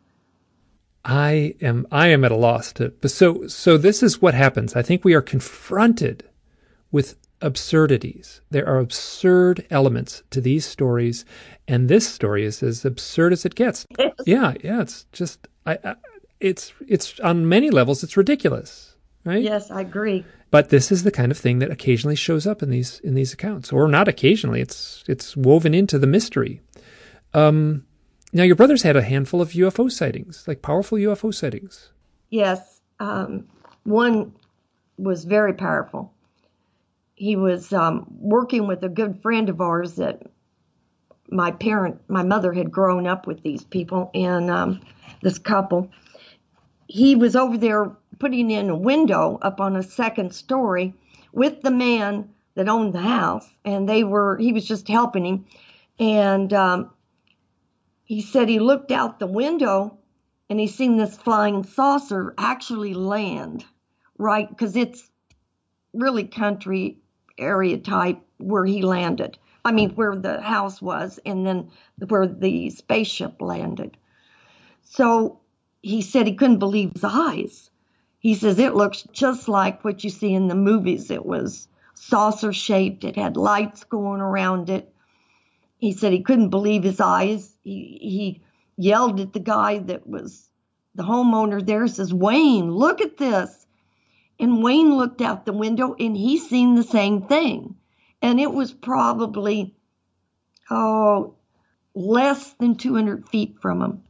I am I am at a loss to. So so this is what happens. I think we are confronted with absurdities. There are absurd elements to these stories, and this story is as absurd as it gets. Yes. Yeah, yeah, it's just, I, I, it's, it's on many levels, it's ridiculous, right? Yes, I agree. But this is the kind of thing that occasionally shows up in these in these accounts, or not occasionally. It's it's woven into the mystery. Um, now, your brother's had a handful of U F O sightings, like powerful U F O sightings. Yes, um, one was very powerful. He was um, working with a good friend of ours that my parent, my mother had grown up with these people, and um, this couple. He was over there putting in a window up on a second story with the man that owned the house, and they were, he was just helping him. And um, he said he looked out the window and he seen this flying saucer actually land, right? Because it's really country area type where he landed. I mean, where the house was, and then where the spaceship landed. So he said he couldn't believe his eyes. He says it looks just like what you see in the movies. It was saucer shaped. It had lights going around it. He said he couldn't believe his eyes. He, he yelled at the guy that was the homeowner there, says, "Wayne, look at this." And Wayne looked out the window and he seen the same thing. And it was probably, oh, less than two hundred feet from him.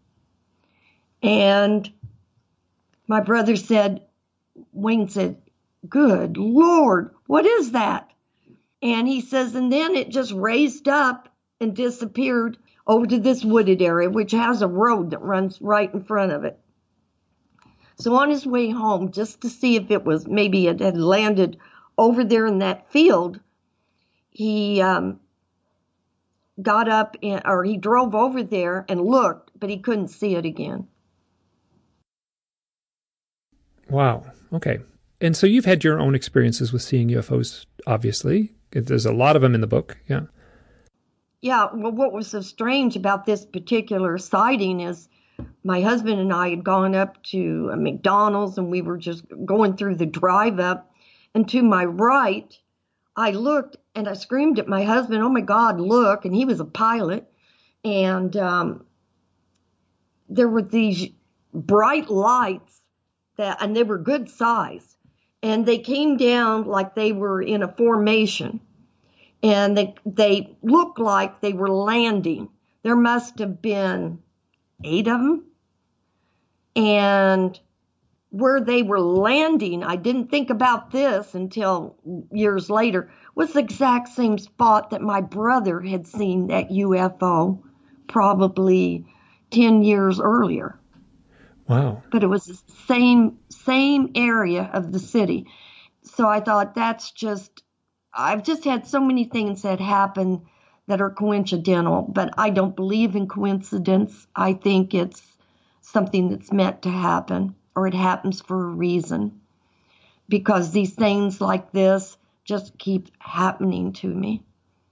And my brother said, Wayne said, "Good Lord, what is that?" And he says, and then it just raised up and disappeared over to this wooded area, which has a road that runs right in front of it. So on his way home, just to see if it was, maybe it had landed over there in that field, he um, got up and, or he drove over there and looked, but he couldn't see it again. Wow. Okay. And so you've had your own experiences with seeing U F Os, obviously. There's a lot of them in the book. Yeah. Yeah. Well, what was so strange about this particular sighting is my husband and I had gone up to a McDonald's and we were just going through the drive up. And to my right, I looked and I screamed at my husband, "Oh my God, look." And he was a pilot. And um, there were these bright lights that, and they were good size. And they came down like they were in a formation. And they they looked like they were landing. There must have been eight of them. And where they were landing, I didn't think about this until years later, was the exact same spot that my brother had seen that U F O probably ten years earlier. Wow. But it was the same, same area of the city. So I thought that's just, I've just had so many things that happen that are coincidental, but I don't believe in coincidence. I think it's something that's meant to happen, or it happens for a reason, because these things like this just keep happening to me.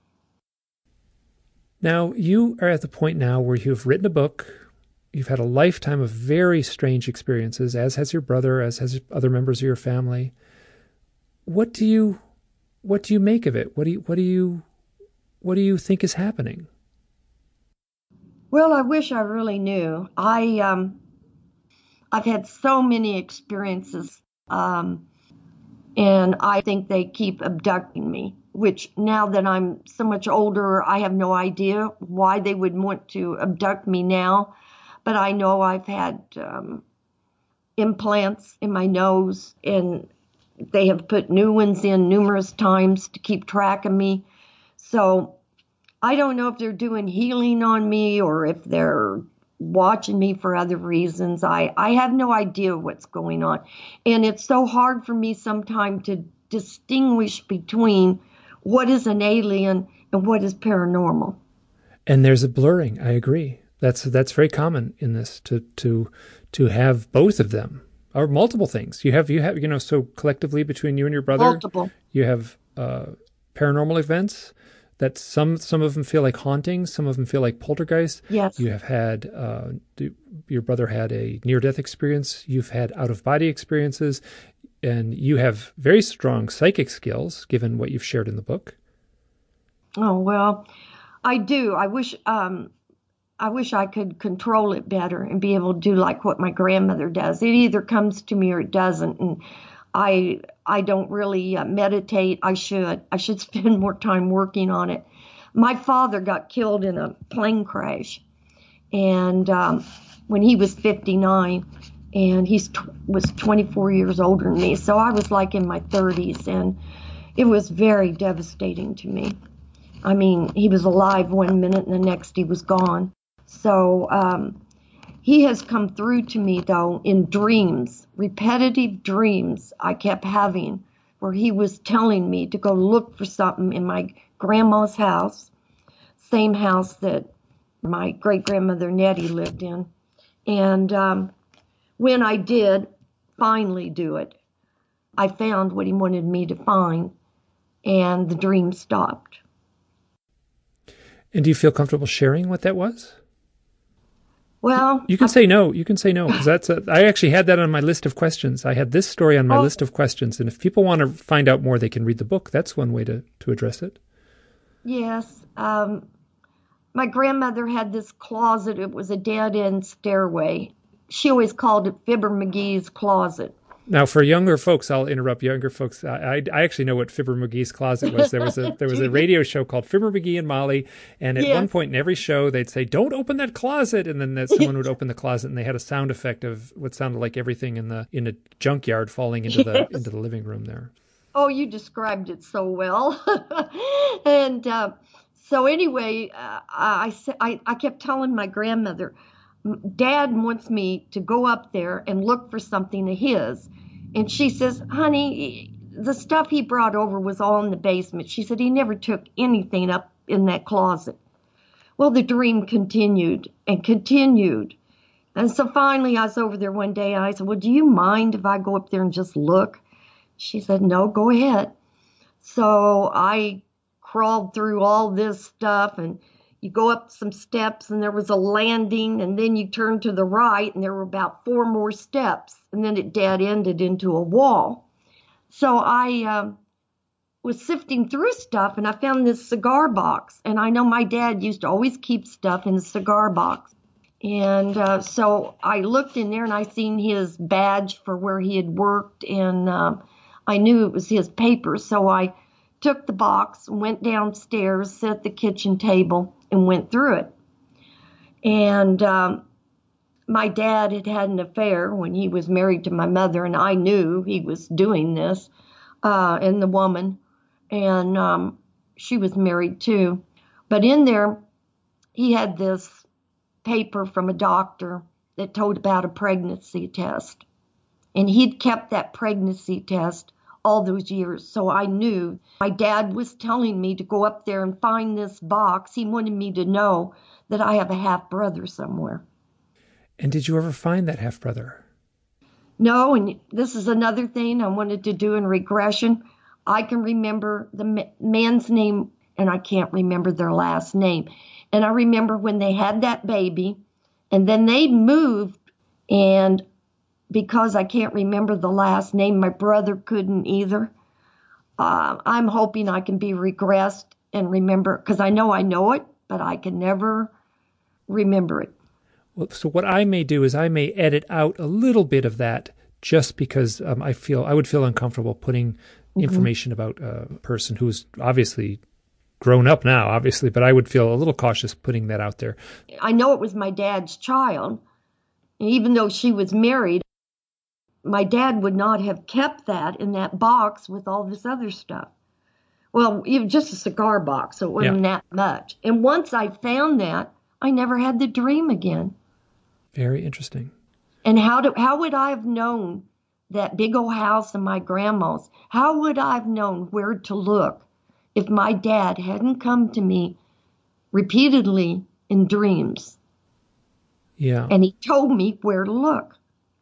Now, you are at the point now where you've written a book. You've had a lifetime of very strange experiences, as has your brother, as has other members of your family. What do you, what do you make of it? What do you, what do you, what do you think is happening? Well, I wish I really knew. I, um, I've had so many experiences, um, and I think they keep abducting me, which now that I'm so much older, I have no idea why they would want to abduct me now. But I know I've had um, implants in my nose, and they have put new ones in numerous times to keep track of me. So I don't know if they're doing healing on me or if they're watching me for other reasons. I, I have no idea what's going on. And it's so hard for me sometimes to distinguish between what is an alien and what is paranormal. And there's a blurring. I agree. That's that's very common in this, to to to have both of them, or multiple things. You have you have you know so collectively between you and your brother, Multiple. You have uh, paranormal events that some some of them feel like hauntings, some of them feel like poltergeists. Yes. You have had uh, your brother had a near death experience. You've had out of body experiences. and you have very strong psychic skills, given what you've shared in the book. Oh, well, I do. I wish um, I wish I could control it better and be able to do like what my grandmother does. It either comes to me or it doesn't. And I I don't really uh, meditate. I should. I should spend more time working on it. My father got killed in a plane crash, and um, when he was fifty-nine, and he was twenty-four years older than me. So I was like in my thirties, and it was very devastating to me. I mean, he was alive one minute and the next he was gone. So um, he has come through to me, though, in dreams, repetitive dreams I kept having, where he was telling me to go look for something in my grandma's house, same house that my great-grandmother Nettie lived in. And um, when I did finally do it, I found what he wanted me to find, and the dream stopped. And do you feel comfortable sharing what that was? Well, you can I, say no. You can say no, because that's a, I actually had that on my list of questions. I had this story on my oh. list of questions, and if people want to find out more, they can read the book. That's one way to, to address it. Yes. Um, my grandmother had this closet. It was a dead-end stairway. She always called it Fibber McGee's closet. Now, for younger folks, I'll interrupt younger folks. I, I actually know what Fibber McGee's closet was. There was a there was a radio show called Fibber McGee and Molly, and at yes. one point in every show, they'd say, "Don't open that closet," and then that someone would open the closet, and they had a sound effect of what sounded like everything in the in a junkyard falling into yes. the into the living room there. Oh, you described it so well. and uh, so anyway, uh, I, I I kept telling my grandmother, Dad wants me to go up there and look for something of his. And she says, honey, the stuff he brought over was all in the basement. She said he never took anything up in that closet. Well, the dream continued and continued. And so finally I was over there one day and I said, well, do you mind if I go up there and just look? She said, no, go ahead. So I crawled through all this stuff, and you go up some steps and there was a landing, and then you turn to the right and there were about four more steps, and then it dead ended into a wall. So I um, was sifting through stuff and I found this cigar box, and I know my dad used to always keep stuff in the cigar box. And uh, so I looked in there and I seen his badge for where he had worked, and um, I knew it was his paper. So I took the box, went downstairs, set at the kitchen table, and went through it. And um, my dad had had an affair when he was married to my mother, and I knew he was doing this, uh, and the woman, and um, she was married too. But in there, he had this paper from a doctor that told about a pregnancy test. And he'd kept that pregnancy test all those years. So I knew my dad was telling me to go up there and find this box. He wanted me to know that I have a half brother somewhere. And did you ever find that half brother? No. And this is another thing I wanted to do in regression. I can remember the man's name and I can't remember their last name. And I remember when they had that baby and then they moved, and because I can't remember the last name, my brother couldn't either. Uh, I'm hoping I can be regressed and remember, because I know I know it, but I can never remember it. Well, so what I may do is I may edit out a little bit of that, just because um, I feel I would feel uncomfortable putting mm-hmm. information about a person who's obviously grown up now, obviously, but I would feel a little cautious putting that out there. I know it was my dad's child, and even though she was married, my dad would not have kept that in that box with all this other stuff. Well, even just a cigar box, so it wasn't yeah. that much. And once I found that, I never had the dream again. Very interesting. And how do how would I have known that big old house of my grandma's? How would I have known where to look if my dad hadn't come to me repeatedly in dreams? Yeah. And he told me where to look.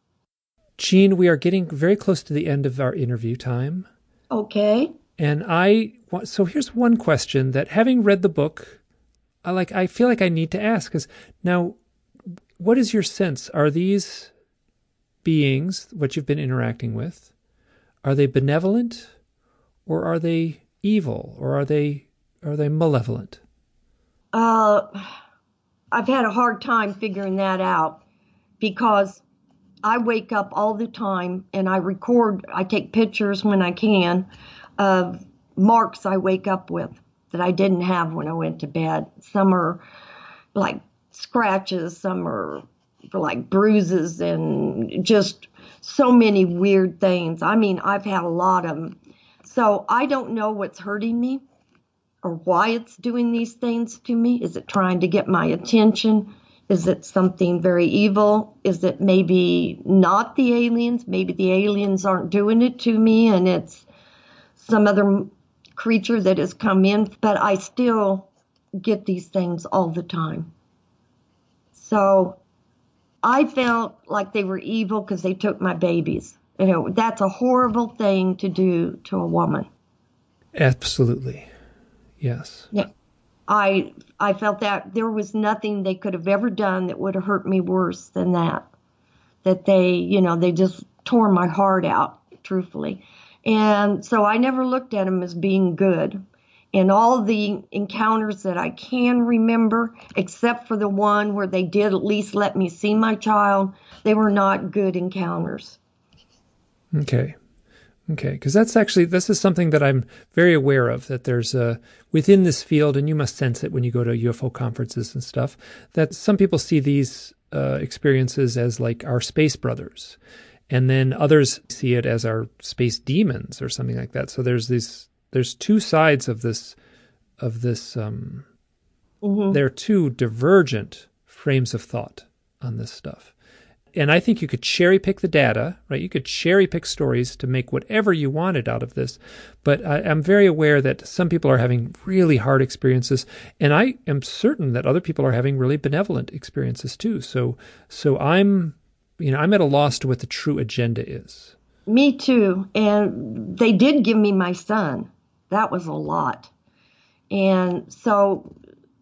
Jean, we are getting very close to the end of our interview time. Okay. And I want, so here's one question that, having read the book, I like, I feel like I need to ask, because now, what is your sense? Are these beings, what you've been interacting with, are they benevolent or are they evil or are they are they malevolent? Uh, I've had a hard time figuring that out because I wake up all the time and I record, I take pictures when I can of marks I wake up with that I didn't have when I went to bed. Some are like scratches, some are like bruises, and just so many weird things. I mean, I've had a lot of them. So I don't know what's hurting me or why it's doing these things to me. Is it trying to get my attention? Is it something very evil? Is it maybe not the aliens? Maybe the aliens aren't doing it to me and it's some other creature that has come in, but I still get these things all the time. So I felt like they were evil because they took my babies. You know, that's a horrible thing to do to a woman. Absolutely. Yes. Yeah. I I felt that there was nothing they could have ever done that would have hurt me worse than that. That they, you know, they just tore my heart out, truthfully. And so I never looked at them as being good. And all the encounters that I can remember, except for the one where they did at least let me see my child, they were not good encounters. Okay. Okay. Because that's actually, this is something that I'm very aware of, that there's a, within this field, and you must sense it when you go to U F O conferences and stuff, that some people see these uh, experiences as like our space brothers. And then others see it as our space demons or something like that. So there's these, there's two sides of this, of this, um, mm-hmm. There are two divergent frames of thought on this stuff. And I think you could cherry pick the data, right? You could cherry pick stories to make whatever you wanted out of this. But I, I'm very aware that some people are having really hard experiences. And I am certain that other people are having really benevolent experiences too. So, so I'm, you know, I'm at a loss to what the true agenda is. Me too. And they did give me my son. That was a lot. And so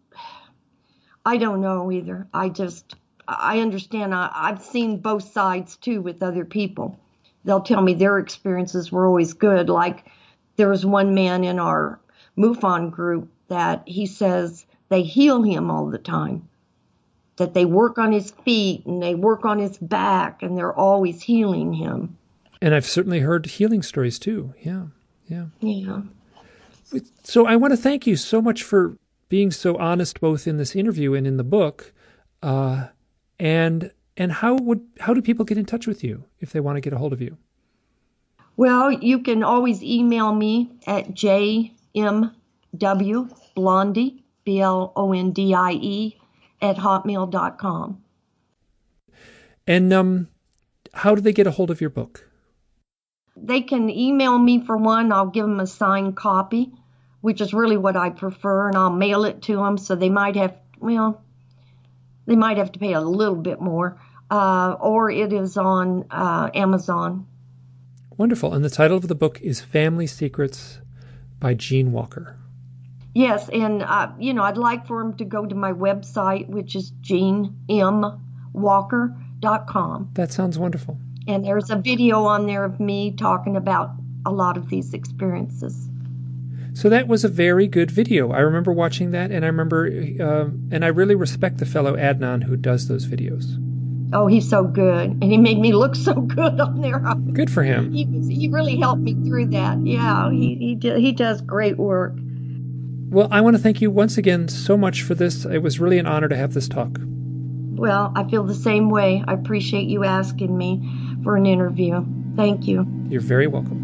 I don't know either. I just, I understand. I, I've seen both sides too with other people. They'll tell me their experiences were always good. Like there was one man in our MUFON group that he says they heal him all the time. That they work on his feet and they work on his back and they're always healing him. And I've certainly heard healing stories too. Yeah, yeah. Yeah. So I want to thank you so much for being so honest, both in this interview and in the book. Uh, and and how would how do people get in touch with you if they want to get a hold of you? Well, you can always email me at j m w blondie, B L O N D I E, at hotmail dot com. And um, how do they get a hold of your book? They can email me for one. I'll give them a signed copy, which is really what I prefer, and I'll mail it to them. So they might have, well, they might have to pay a little bit more. Uh, or it is on uh, Amazon. Wonderful. And the title of the book is Family Secrets by Jean Walker. Yes, and, uh, you know, I'd like for them to go to my website, which is jean m walker dot com. That sounds wonderful. And there's a video on there of me talking about a lot of these experiences. So that was a very good video. I remember watching that, and I remember, uh, and I really respect the fellow Adnan who does those videos. Oh, he's so good, and he made me look so good on there. Good for him. He was, he really helped me through that. Yeah, he he do, he does great work. Well, I want to thank you once again so much for this. It was really an honor to have this talk. Well, I feel the same way. I appreciate you asking me for an interview. Thank you. You're very welcome.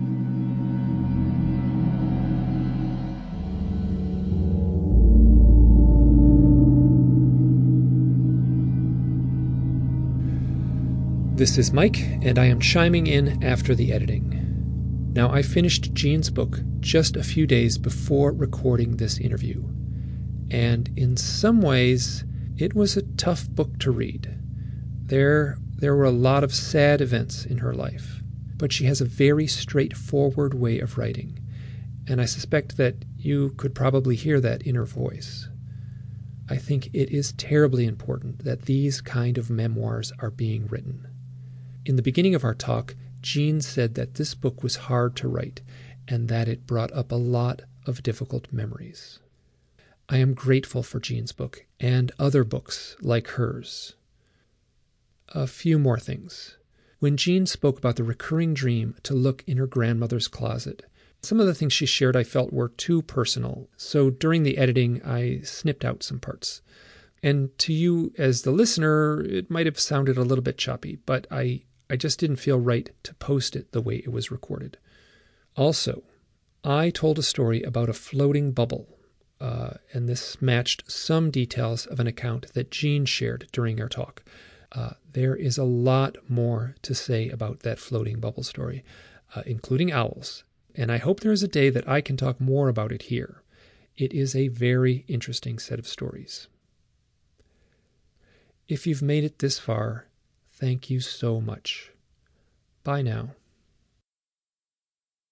This is Mike, and I am chiming in after the editing. Now, I finished Jean's book just a few days before recording this interview, and in some ways, it was a tough book to read. There, there were a lot of sad events in her life, but she has a very straightforward way of writing, and I suspect that you could probably hear that in her voice. I think it is terribly important that these kind of memoirs are being written. In the beginning of our talk, Jean said that this book was hard to write and that it brought up a lot of difficult memories. I am grateful for Jean's book and other books like hers. A few more things. When Jean spoke about the recurring dream to look in her grandmother's closet, some of the things she shared I felt were too personal, so during the editing I snipped out some parts. And to you as the listener, it might have sounded a little bit choppy, but I, I just didn't feel right to post it the way it was recorded. Also, I told a story about a floating bubble, uh, and this matched some details of an account that Jean shared during our talk. Uh, there is a lot more to say about that floating bubble story, uh, including owls, and I hope there is a day that I can talk more about it here. It is a very interesting set of stories. If you've made it this far, thank you so much. Bye now.